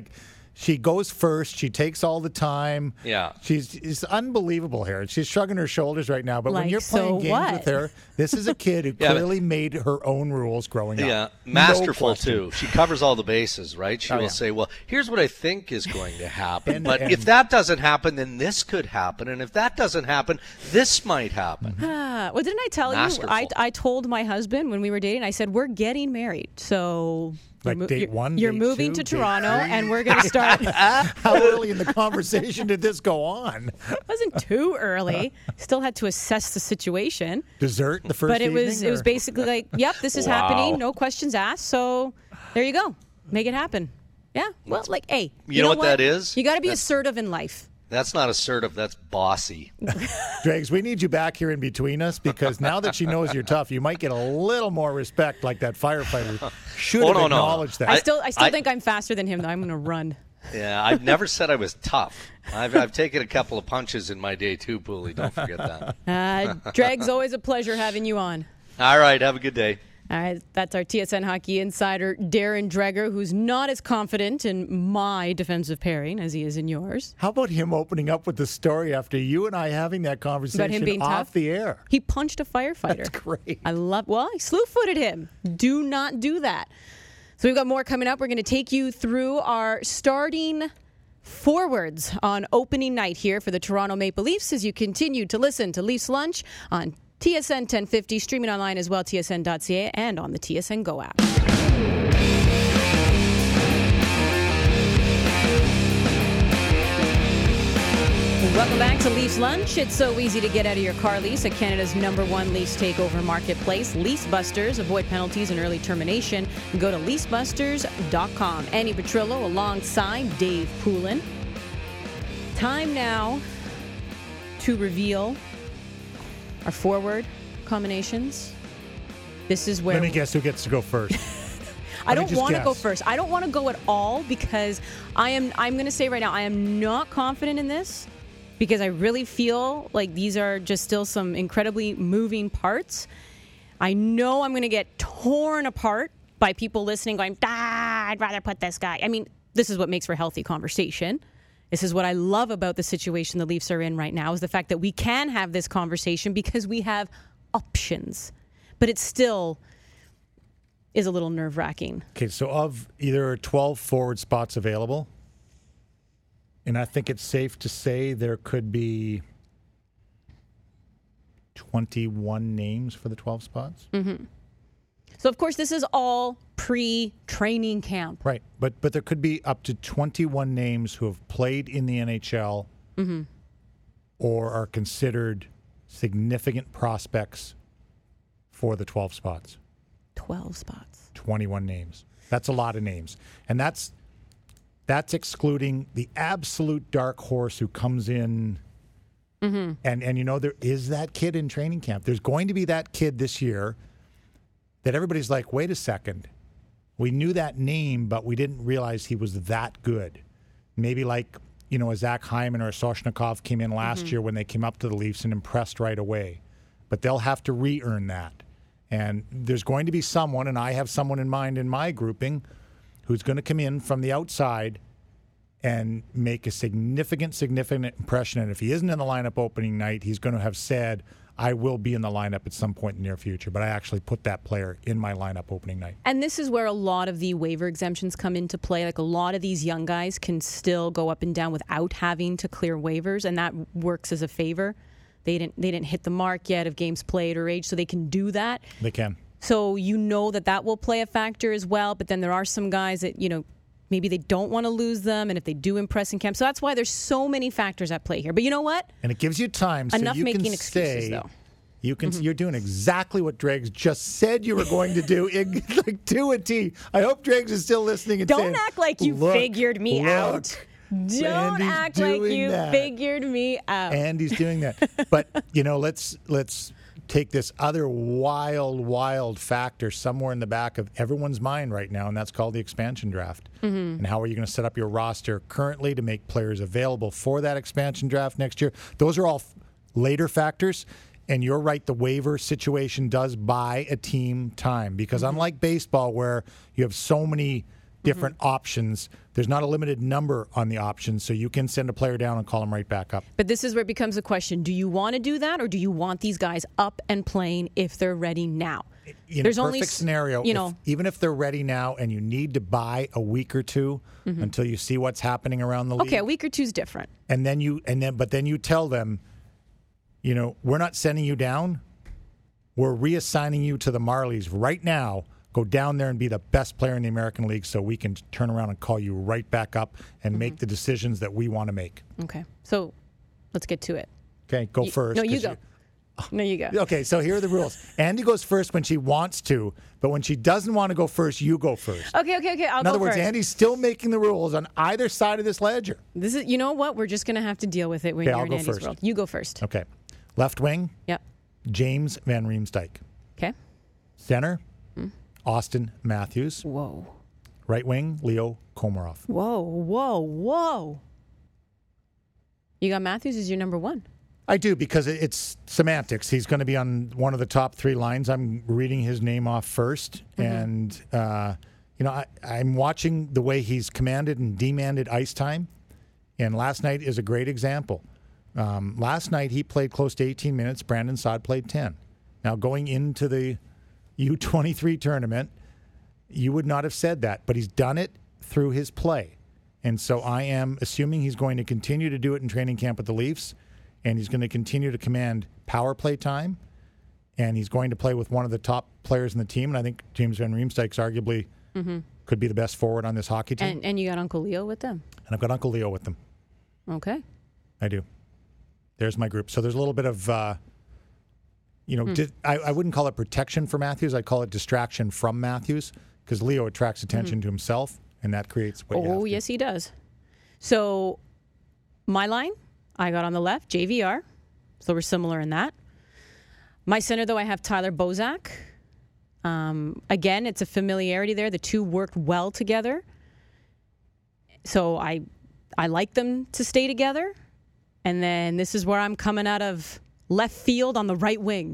S2: She goes first. She takes all the time.
S3: Yeah.
S2: She's it's unbelievable here. She's shrugging her shoulders right now. But
S1: Like,
S2: when you're playing
S1: so
S2: games
S1: what?
S2: with her, this is a kid who
S3: Yeah, but-
S2: clearly made her own rules growing up.
S3: Yeah,
S2: No
S3: masterful
S2: question.
S3: too. She covers all the bases, right? She
S2: Oh,
S3: will
S2: yeah.
S3: say, "Well, here's what I think is going to happen,
S2: And-
S3: but
S2: and-
S3: if that doesn't happen, then this could happen, and if that doesn't happen, this might happen."
S1: Ah, well, didn't I tell
S3: Masterful.
S1: you? I, I told my husband when we were dating, I said, we're getting married. So
S2: Like
S1: you're,
S2: date
S1: you're,
S2: one,
S1: you're
S2: date
S1: moving
S2: two,
S1: to
S2: date
S1: Toronto,
S2: three?
S1: and we're going to start.
S2: How early in the conversation did this go on?
S1: It wasn't too early. Still had to assess the situation.
S2: Dessert the first
S1: But it was
S2: evening,
S1: it was
S2: or-
S1: basically like, yep, this is
S3: Wow.
S1: happening. No questions asked. So there you go. Make it happen. Yeah. Well, like, hey, you,
S3: know what that is?
S1: You got to be
S3: That's-
S1: assertive in life.
S3: That's not assertive. That's bossy.
S2: Dregs, we need you back here in between us because now that she knows you're tough, you might get a little more respect like that firefighter should
S3: Oh,
S2: have
S3: no, no.
S2: acknowledged that.
S1: I still I still
S3: I-
S1: think I'm faster than him, though. I'm going to run.
S3: Yeah, I've never said I was tough. I've, I've taken a couple of punches in my day too, Pooley. Don't forget that.
S1: Uh, Dreg's always a pleasure having you on.
S3: All right, have a good day.
S1: All right, that's our T S N hockey insider, Darren Dreger, who's not as confident in my defensive pairing as he is in yours.
S2: How about him opening up with the story after you and I having that conversation
S1: being
S2: off
S1: tough?
S2: the air?
S1: He punched a firefighter.
S2: That's great.
S1: I love, well, he slew-footed him. Do not do that. So we've got more coming up. We're going to take you through our starting forwards on opening night here for the Toronto Maple Leafs as you continue to listen to Leafs Lunch on T S N ten fifty, streaming online as well, T S N dot C A, and on the T S N Go app. Welcome back to Leafs Lunch. It's so easy to get out of your car lease at Canada's number one lease takeover marketplace, Lease Busters. Avoid penalties and early termination. Go to lease busters dot com. Annie Petrillo alongside Dave Poulin. Time now to reveal our forward combinations. This is where
S2: Let me guess who gets to go first.
S1: I
S2: Let me
S1: don't
S2: just
S1: want to go
S2: guess.
S1: first. I don't want to go at all because I am I'm going to say right now I am not confident in this because I really feel like these are just still some incredibly moving parts. I know I'm going to get torn apart by people listening going, ah, I'd rather put this guy. I mean, this is what makes for healthy conversation. This is what I love about the situation the Leafs are in right now is the fact that we can have this conversation because we have options. But it still is a little nerve-wracking.
S2: Okay, so of either twelve forward spots available, and I think it's safe to say there could be twenty-one names for the twelve spots.
S1: Mm-hmm. So, of course, this is all pre-training camp.
S2: Right, but but there could be up to twenty-one names who have played in the N H L
S1: Mm-hmm.
S2: or are considered significant prospects for the twelve spots.
S1: twelve spots.
S2: twenty-one names. That's a lot of names. And that's that's excluding the absolute dark horse who comes in.
S1: Mm-hmm.
S2: And, and you know, there is that kid in training camp. There's going to be that kid this year that everybody's like, wait a second. We knew that name, but we didn't realize he was that good. Maybe like, you know, a Zach Hyman or a Soshnikov came in last
S1: Mm-hmm.
S2: year when they came up to the Leafs and impressed right away. But they'll have to re-earn that. And there's going to be someone, and I have someone in mind in my grouping, who's going to come in from the outside and make a significant, significant impression. And if he isn't in the lineup opening night, he's going to have said, I will be in the lineup at some point in the near future. But I actually put that player in my lineup opening night.
S1: And this is where a lot of the waiver exemptions come into play. Like a lot of these young guys can still go up and down without having to clear waivers, and that works as a favor. They didn't they didn't hit the mark yet of games played or age, so they can do that.
S2: They can.
S1: So you know that that will play a factor as well. But then there are some guys that, you know, maybe they don't want to lose them, and if they do impress in camp. So that's why there's so many factors at play here. But you know what?
S2: And it gives you time so
S1: Enough
S2: you
S1: making
S2: can
S1: excuses,
S2: say,
S1: though.
S2: You can, You're doing exactly what Dregs just said you were going to do, like to a T. I hope Dregs is still listening and
S1: Don't
S2: saying,
S1: act like you
S2: "Look,
S1: figured me
S2: look,
S1: out. Don't
S2: Andy's
S1: act like
S2: doing
S1: you
S2: that."
S1: figured me out.
S2: Andy's doing that. But, you know, let's let's take this other wild, wild factor somewhere in the back of everyone's mind right now, and that's called the expansion draft.
S1: Mm-hmm.
S2: And how are you going to set up your roster currently to make players available for that expansion draft next year? Those are all f- later factors. And you're right, the waiver situation does buy a team time because
S1: Mm-hmm.
S2: unlike baseball where you have so many different mm-hmm. options. There's not a limited number on the options, so you can send a player down and call them right back up.
S1: But this is where it becomes a question. Do you want to do that, or do you want these guys up and playing if they're ready now?
S2: In
S1: There's
S2: a perfect
S1: only,
S2: scenario,
S1: you know,
S2: if, even if they're ready now and you need to buy a week or two mm-hmm. until you see what's happening around the league.
S1: Okay, a week or two is different.
S2: And then you and then but then you tell them, you know, we're not sending you down. We're reassigning you to the Marlies right now. Go down there and be the best player in the American League so we can turn around and call you right back up and mm-hmm. make the decisions that we want to make.
S1: Okay. So let's get to it.
S2: Okay, go
S1: you,
S2: first.
S1: No, you go. No, you go.
S2: Okay, so here are the rules. Andy goes first when she wants to, but when she doesn't want to go first, you go first.
S1: Okay, okay, okay. I'll
S2: In other
S1: go
S2: words,
S1: first.
S2: Andy's still making the rules on either side of this ledger.
S1: This is, you know what? We're just going to have to deal with it when
S2: okay,
S1: you're
S2: I'll
S1: in
S2: go
S1: Andy's
S2: first.
S1: world. You go first.
S2: Okay. Left wing,
S1: Yep.
S2: James Van Riemsdyk.
S1: Okay.
S2: Center, mm. Austin Matthews.
S1: Whoa.
S2: Right wing, Leo Komarov.
S1: Whoa, whoa, whoa. You got Matthews as your number one.
S2: I do, because it's semantics. He's going to be on one of the top three lines. I'm reading his name off first. Mm-hmm. And, uh, you know, I, I'm watching the way he's commanded and demanded ice time. And last night is a great example. Um, last night he played close to eighteen minutes. Brandon Saad played ten. Now, going into the U twenty-three tournament, you would not have said that. But he's done it through his play. And so I am assuming he's going to continue to do it in training camp with the Leafs. And he's going to continue to command power play time, and he's going to play with one of the top players in the team. And I think James Van Riemsdyk's arguably mm-hmm. could be the best forward on this hockey team.
S1: And, and you got Uncle Leo with them.
S2: And I've got Uncle Leo with them.
S1: Okay.
S2: I do. There's my group. So there's a little bit of, uh, you know, hmm. di- I, I wouldn't call it protection for Matthews. I'd call it distraction from Matthews, because Leo attracts attention mm-hmm. to himself, and that creates what
S1: oh,
S2: you have
S1: Oh,
S2: to.
S1: yes, he does. So my line, I got on the left, J V R, so we're similar in that. My center, though, I have Tyler Bozak. Um, again, it's a familiarity there. The two worked well together. So I I like them to stay together. And then this is where I'm coming out of left field on the right wing.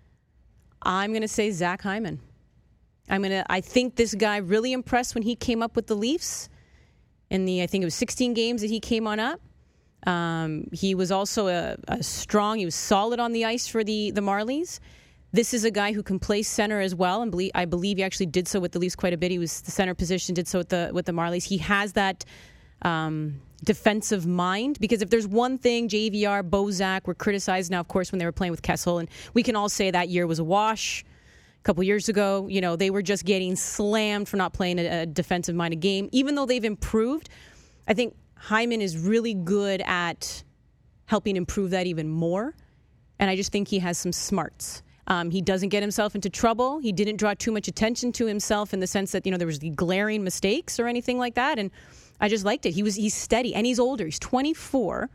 S1: I'm going to say Zach Hyman. I'm going to. I think this guy really impressed when he came up with the Leafs in the, I think it was sixteen games that he came on up. Um, he was also a, a strong, he was solid on the ice for the, the Marlies. This is a guy who can play center as well, and believe, I believe he actually did so with the Leafs quite a bit. He was the center position, did so with the with the Marlies. He has that um, defensive mind, because if there's one thing J V R, Bozak were criticized now, of course, when they were playing with Kessel, and we can all say that year was a wash. A couple years ago, you know, they were just getting slammed for not playing a, a defensive-minded game. Even though they've improved, I think Hyman is really good at helping improve that even more. And I just think he has some smarts. Um, he doesn't get himself into trouble. He didn't draw too much attention to himself in the sense that, you know, there was glaring mistakes or anything like that. And I just liked it. He was he's steady, and he's older. He's twenty-four.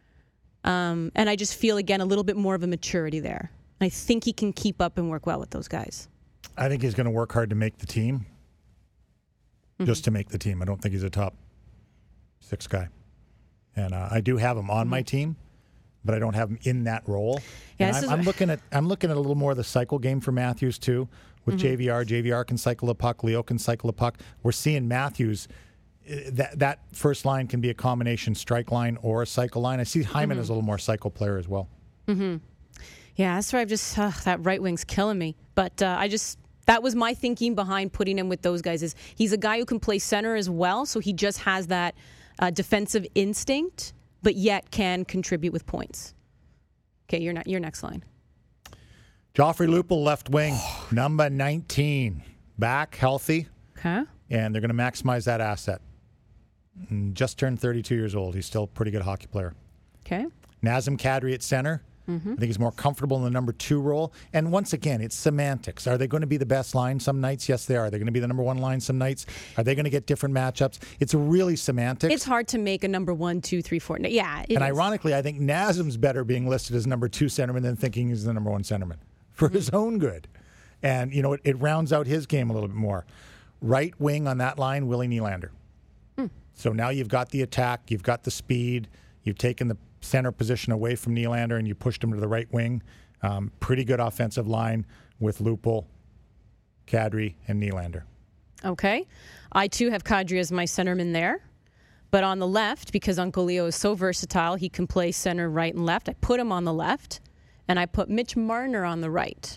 S1: Um, and I just feel, again, a little bit more of a maturity there. I think he can keep up and work well with those guys.
S2: I think he's going to work hard to make the team. Mm-hmm. Just to make the team. I don't think he's a top six guy. And uh, I do have him on mm-hmm. my team, but I don't have him in that role.
S1: Yeah,
S2: and I'm,
S1: is...
S2: I'm looking at I'm looking at a little more of the cycle game for Matthews too. With mm-hmm. J V R, J V R can cycle a puck. Leo can cycle a puck. We're seeing Matthews. That that first line can be a combination strike line or a cycle line. I see Hyman mm-hmm. as a little more cycle player as well.
S1: Mm-hmm. Yeah, that's why I've just uh, that right wing's killing me. But uh, I just that was my thinking behind putting him with those guys. Is he's a guy who can play center as well, so he just has that uh, defensive instinct, but yet can contribute with points. Okay, your your next line.
S2: Joffrey Lupul, left wing, number nineteen, back healthy.
S1: Okay, and
S2: they're going to maximize that asset. Just turned thirty-two years old. He's still a pretty good hockey player.
S1: Okay,
S2: Nazem Kadri at center. Mm-hmm. I think he's more comfortable in the number two role. And once again, it's semantics. Are they going to be the best line some nights? Yes, they are. Are they going to be the number one line some nights? Are they going to get different matchups? It's really semantics.
S1: It's hard to make a number one, two, three, four. Yeah, it
S2: And
S1: is.
S2: ironically, I think Nazem's better being listed as number two centerman than thinking he's the number one centerman for mm-hmm. his own good. And, you know, it, it rounds out his game a little bit more. Right wing on that line, Willie Nylander. Mm. So now you've got the attack, you've got the speed, you've taken the center position away from Nylander and you pushed him to the right wing. Um, pretty good offensive line with Lupul, Kadri, and Nylander.
S1: Okay. I, too, have Kadri as my centerman there. But on the left, because Uncle Leo is so versatile, he can play center, right, and left. I put him on the left, and I put Mitch Marner on the right.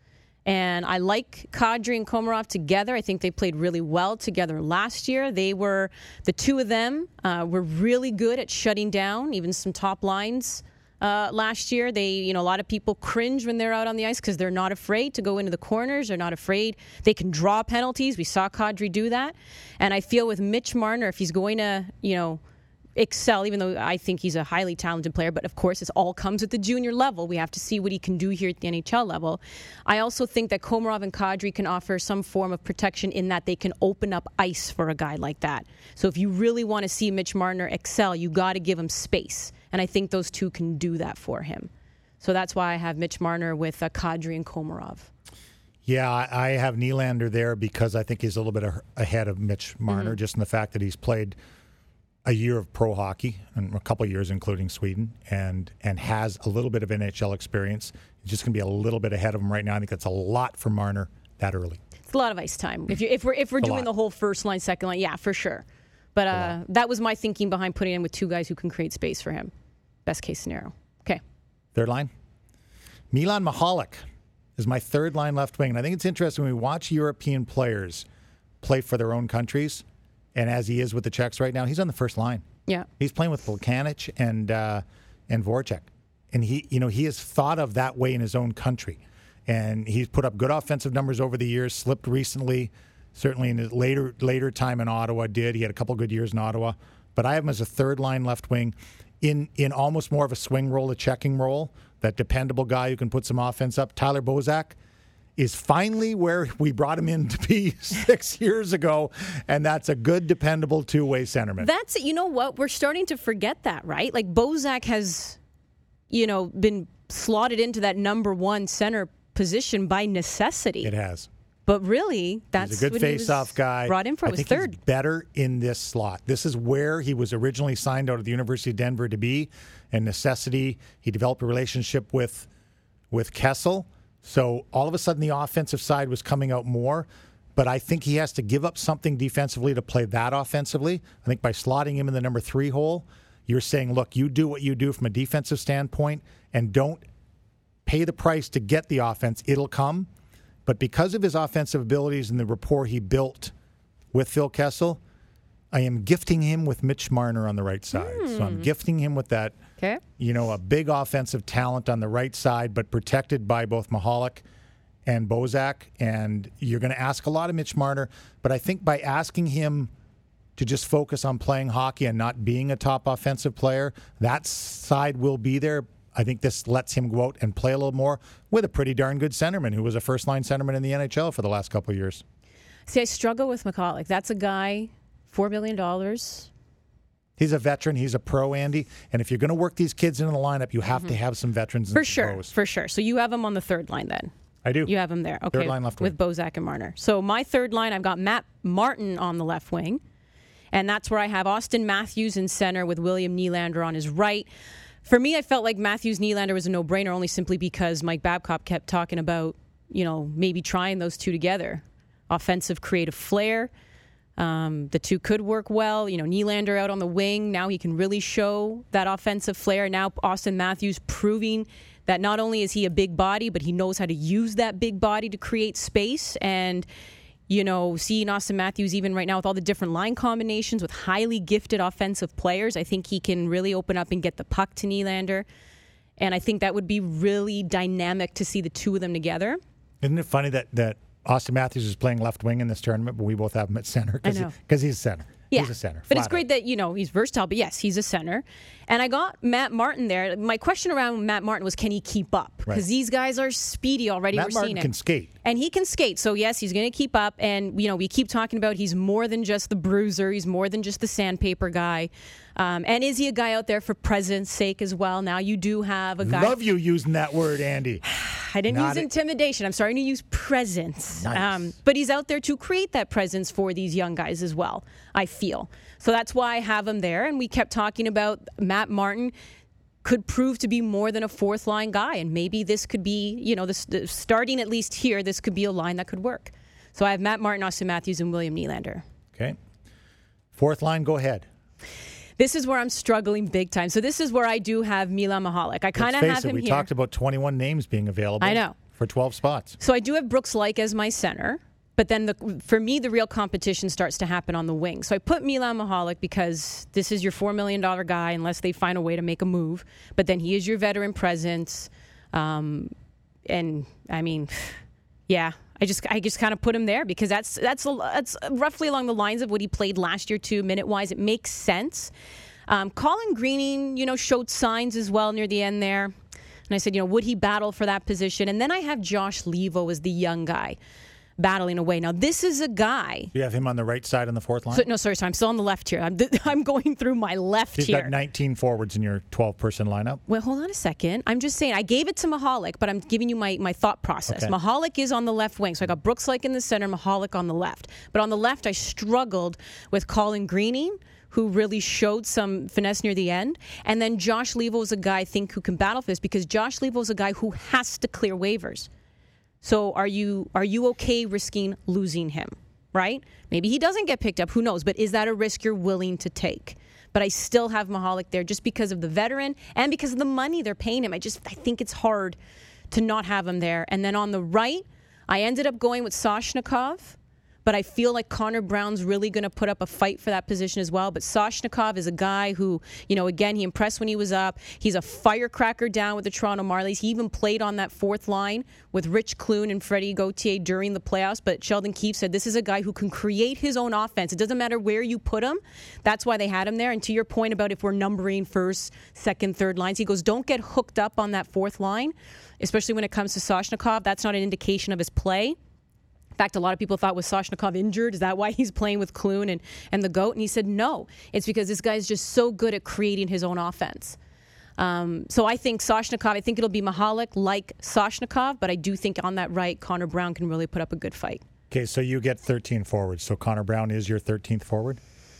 S1: And I like Kadri and Komarov together. I think they played really well together last year. They were, the two of them uh, were really good at shutting down even some top lines uh, last year. They, you know, a lot of people cringe when they're out on the ice because they're not afraid to go into the corners. They're not afraid. They can draw penalties. We saw Kadri do that. And I feel with Mitch Marner, if he's going to, you know, excel, even though I think he's a highly talented player, but of course it all comes at the junior level. We have to see what he can do here at the N H L level. I also think that Komarov and Kadri can offer some form of protection in that they can open up ice for a guy like that. So if you really want to see Mitch Marner excel, you got to give him space. And I think those two can do that for him. So that's why I have Mitch Marner with uh, Kadri and Komarov.
S2: Yeah, I I have Nylander there because I think he's a little bit a- ahead of Mitch Marner, mm-hmm. just in the fact that he's played a year of pro hockey, and a couple of years including Sweden, and and has a little bit of N H L experience. He's just going to be a little bit ahead of him right now. I think that's a lot for Marner that early.
S1: It's a lot of ice time. If you if we're if we're
S2: It's
S1: doing the whole first line, second line, yeah, for sure. But uh, that was my thinking behind putting him with two guys who can create space for him. Best case scenario. Okay.
S2: Third line. Milan Michalek is my third line left wing, and I think it's interesting when we watch European players play for their own countries. And as he is with the Czechs right now, he's on the first line.
S1: Yeah,
S2: he's playing with Volcanic and uh, and Voracek, and he, you know, he is thought of that way in his own country, and he's put up good offensive numbers over the years. Slipped recently, certainly in his later later time in Ottawa. Did he had a couple good years in Ottawa, but I have him as a third line left wing, in in almost more of a swing role, a checking role. That dependable guy who can put some offense up. Tyler Bozak is finally where we brought him in to be six years ago, and that's a good, dependable two-way centerman.
S1: That's, you know what, we're starting to forget that, right? Like, Bozak has, you know, been slotted into that number one center position by necessity.
S2: It has.
S1: But really, that's
S2: he's a good
S1: what
S2: face-off
S1: he was
S2: guy.
S1: Brought in for
S2: I
S1: was
S2: think
S1: third.
S2: He's better in this slot. This is where he was originally signed out of the University of Denver to be, and necessity. He developed a relationship with with Kessel. So all of a sudden, the offensive side was coming out more. But I think he has to give up something defensively to play that offensively. I think by slotting him in the number three hole, you're saying, look, you do what you do from a defensive standpoint, and don't pay the price to get the offense. It'll come. But because of his offensive abilities and the rapport he built with Phil Kessel, I am gifting him with Mitch Marner on the right side. Mm. So I'm gifting him with that,
S1: okay.
S2: you know, a big offensive talent on the right side, but protected by both Michalek and Bozak. And you're going to ask a lot of Mitch Marner, but I think by asking him to just focus on playing hockey and not being a top offensive player, that side will be there. I think this lets him go out and play a little more with a pretty darn good centerman who was a first-line centerman in the N H L for the last couple of years.
S1: See, I struggle with Michalek. That's a guy, four million dollars.
S2: He's a veteran. He's a pro, Andy. And if you're going to work these kids into the lineup, you have mm-hmm. to have some veterans.
S1: For sure, pros. for sure. So you have him on the third line then?
S2: I do.
S1: You have him there. Okay.
S2: Third line left
S1: with
S2: wing.
S1: Bozak and Marner. So my third line, I've got Matt Martin on the left wing. And that's where I have Austin Matthews in center with William Nylander on his right. For me, I felt like Matthews Nylander was a no-brainer only simply because Mike Babcock kept talking about, you know, maybe trying those two together. Offensive, creative flair. Um, the two could work well. You know, Nylander out on the wing. Now he can really show that offensive flair. Now Austin Matthews proving that not only is he a big body, but he knows how to use that big body to create space. And, you know, seeing Austin Matthews even right now with all the different line combinations with highly gifted offensive players, I think he can really open up and get the puck to Nylander. And I think that would be really dynamic to see the two of them together.
S2: Isn't it funny that, that Austin Matthews is playing left wing in this tournament, but we both have him at center because he, he's a center.
S1: Yeah.
S2: He's a center.
S1: But it's great out. that, you know, he's versatile, but yes, he's a center. And I got Matt Martin there. My question around Matt Martin was, can he keep up? Because right. these guys are speedy already.
S2: Matt
S1: We're
S2: Martin
S1: seeing it.
S2: can skate.
S1: And he can skate. So, yes, he's going to keep up. And, you know, we keep talking about he's more than just the bruiser. He's more than just the sandpaper guy. Um, and is he a guy out there for presence sake as well? Now you do have a guy.
S2: Love you using that word, Andy.
S1: I didn't
S2: Not
S1: use
S2: it.
S1: intimidation. I'm starting to use presence.
S2: Nice.
S1: Um, but he's out there to create that presence for these young guys as well, I feel. So that's why I have him there. And we kept talking about Matt Martin could prove to be more than a fourth line guy. And maybe this could be, you know, this, the, starting at least here, this could be a line that could work. So I have Matt Martin, Austin Matthews, and William Nylander.
S2: Okay. Fourth line, go ahead.
S1: This is where I'm struggling big time. So this is where I do have Milan Mahalik. I kind of have
S2: it,
S1: him
S2: we
S1: here.
S2: We talked about twenty-one names being available.
S1: I know.
S2: For twelve spots.
S1: So I do have Brooks Laich as my center. But then the, for me, the real competition starts to happen on the wing. So I put Milan Mahalik because this is your four million dollars guy unless they find a way to make a move. But then he is your veteran presence. Um, and, I mean, yeah, I just I just kind of put him there because that's, that's, that's roughly along the lines of what he played last year, too, minute-wise. It makes sense. Um, Colin Greening, you know, showed signs as well near the end there. And I said, you know, would he battle for that position? And then I have Josh Leivo as the young guy battling away. Now, this is a guy.
S2: You have him on the right side on the fourth line?
S1: So, no, sorry, sorry. I'm still on the left here. I'm, I'm going through my left
S2: You've
S1: here.
S2: You've got nineteen forwards in your twelve-person lineup.
S1: Well, hold on a second. I'm just saying, I gave it to Mahalik, but I'm giving you my, my thought process.
S2: Okay.
S1: Mahalik is on the left wing. So I got Brooks Laich in the center, Mahalik on the left. But on the left, I struggled with Colin Greening, who really showed some finesse near the end. And then Josh Leivo is a guy, I think, who can battle for this because Josh Leivo is a guy who has to clear waivers. So are you are you okay risking losing him, right? Maybe he doesn't get picked up. Who knows? But is that a risk you're willing to take? But I still have Mahalik there just because of the veteran and because of the money they're paying him. I just I think it's hard to not have him there. And then on the right, I ended up going with Soshnikov. But I feel like Connor Brown's really going to put up a fight for that position as well. But Soshnikov is a guy who, you know, again, he impressed when he was up. He's a firecracker down with the Toronto Marlies. He even played on that fourth line with Rich Clune and Freddie Gauthier during the playoffs. But Sheldon Keefe said this is a guy who can create his own offense. It doesn't matter where you put him. That's why they had him there. And to your point about if we're numbering first, second, third lines, he goes, don't get hooked up on that fourth line, especially when it comes to Soshnikov. That's not an indication of his play. In fact, a lot of people thought, was Soshnikov injured? Is that why he's playing with Clune and, and the GOAT? And he said, no. It's because this guy's just so good at creating his own offense. Um, so I think Soshnikov, I think it'll be Mahalik like Soshnikov, but I do think on that right, Connor Brown can really put up a good fight.
S2: Okay, so you get thirteen forwards. So Connor Brown is your thirteenth forward?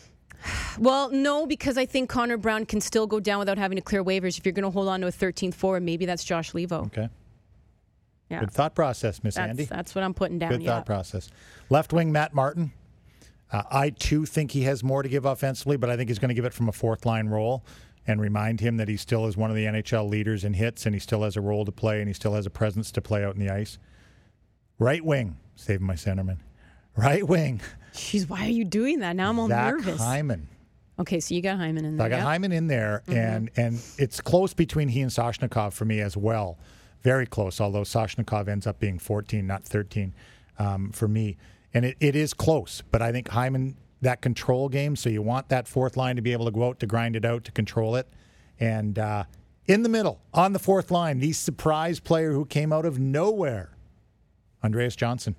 S1: Well, no, because I think Connor Brown can still go down without having to clear waivers. If you're going to hold on to a thirteenth forward, maybe that's Josh Leivo.
S2: Okay.
S1: Yeah.
S2: Good thought process, Miss
S1: That's,
S2: Andy.
S1: that's what I'm putting down.
S2: Good
S1: yeah.
S2: thought process. Left wing, Matt Martin. Uh, I, too, think he has more to give offensively, but I think he's going to give it from a fourth-line role and remind him that he still is one of the N H L leaders in hits, and he still has a role to play, and he still has a presence to play out in the ice. Right wing, saving my centerman. Right wing.
S1: Jeez, why are you doing that? Now I'm all
S2: Zach
S1: nervous.
S2: Hyman.
S1: Okay, so you got Hyman in there.
S2: I got
S1: yep.
S2: Hyman in there,
S1: Mm-hmm.
S2: and, and it's close between he and Soshnikov for me as well. Very close, although Soshnikov ends up being fourteen, not thirteen um, for me. And it, it is close, but I think Hyman, that control game, so you want that fourth line to be able to go out, to grind it out, to control it. And uh, in the middle, on the fourth line, the surprise player who came out of nowhere, Andreas Johnson.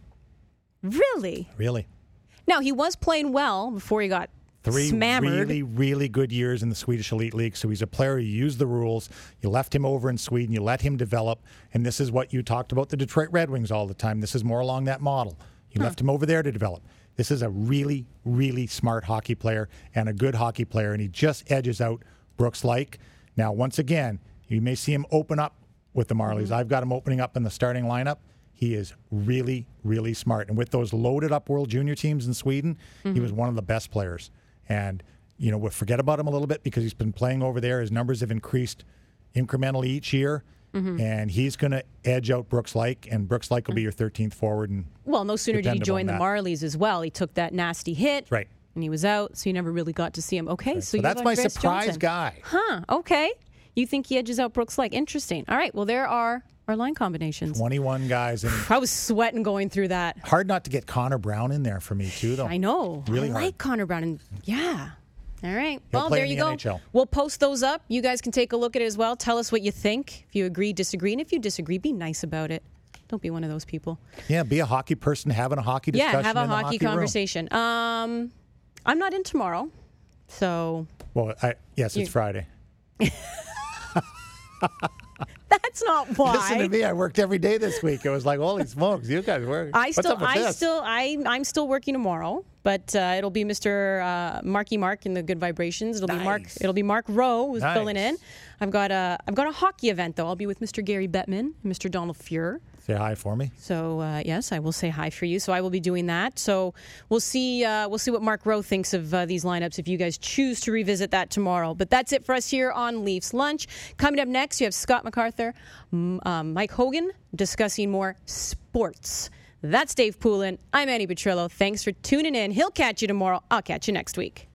S1: Really?
S2: Really.
S1: Now, he was playing well before he got
S2: Three
S1: smammered.
S2: really, really good years in the Swedish Elite League. So he's a player. You used the rules. You left him over in Sweden. You let him develop. And this is what you talked about the Detroit Red Wings all the time. This is more along that model. You huh. left him over there to develop. This is a really, really smart hockey player and a good hockey player. And he just edges out Brooks Laich. Now, once again, you may see him open up with the Marlies. Mm-hmm. I've got him opening up in the starting lineup. He is really, really smart. And with those loaded up World Junior teams in Sweden, mm-hmm. he was one of the best players. And, you know, we'll forget about him a little bit because he's been playing over there. His numbers have increased incrementally each year. Mm-hmm. And he's going to edge out Brooks Laich, and Brooks Laich will mm-hmm. be your thirteenth forward. And
S1: well, no sooner did he join the Marlies as well. He took that nasty hit.
S2: Right.
S1: And he was out, so you never really got to see him. Okay,
S2: right.
S1: so,
S2: so that's my
S1: Andreas
S2: surprise
S1: Johnson.
S2: guy.
S1: Huh, okay. You think he edges out Brooks Laich. Interesting. All right, well, there are our line combinations.
S2: twenty-one guys. And
S1: I was sweating going through that.
S2: Hard not to get Connor Brown in there for me, too, though.
S1: I know.
S2: Really
S1: I
S2: hard.
S1: like Connor Brown. And yeah. All right.
S2: He'll
S1: well,
S2: play
S1: there
S2: in
S1: you
S2: the
S1: go.
S2: N H L.
S1: We'll post those up. You guys can take a look at it as well. Tell us what you think. If you agree, disagree. And if you disagree, be nice about it. Don't be one of those people.
S2: Yeah, be a hockey person having a hockey discussion.
S1: Yeah, have a
S2: in the
S1: hockey,
S2: hockey
S1: conversation. Um, I'm not in tomorrow, so.
S2: Well, I, yes, it's
S1: you,
S2: Friday.
S1: That's not why.
S2: Listen to me. I worked every day this week. It was like, holy smokes, you guys work.
S1: I
S2: What's
S1: still,
S2: up with
S1: I
S2: this?
S1: still, I, I'm still working tomorrow, but uh, it'll be Mister Uh, Marky Mark in the Good Vibrations. It'll
S2: nice.
S1: be Mark. It'll be Mark Rowe who's
S2: nice.
S1: filling in. I've got a, I've got a hockey event though. I'll be with Mister Gary Bettman and Mister Donald Fuhr.
S2: Say hi for me.
S1: So uh, yes, I will say hi for you. So I will be doing that. So we'll see. Uh, we'll see what Mark Rowe thinks of uh, these lineups if you guys choose to revisit that tomorrow. But that's it for us here on Leafs Lunch. Coming up next, you have Scott MacArthur, m- um, Mike Hogan discussing more sports. That's Dave Poulin. I'm Annie Petrillo. Thanks for tuning in. He'll catch you tomorrow. I'll catch you next week.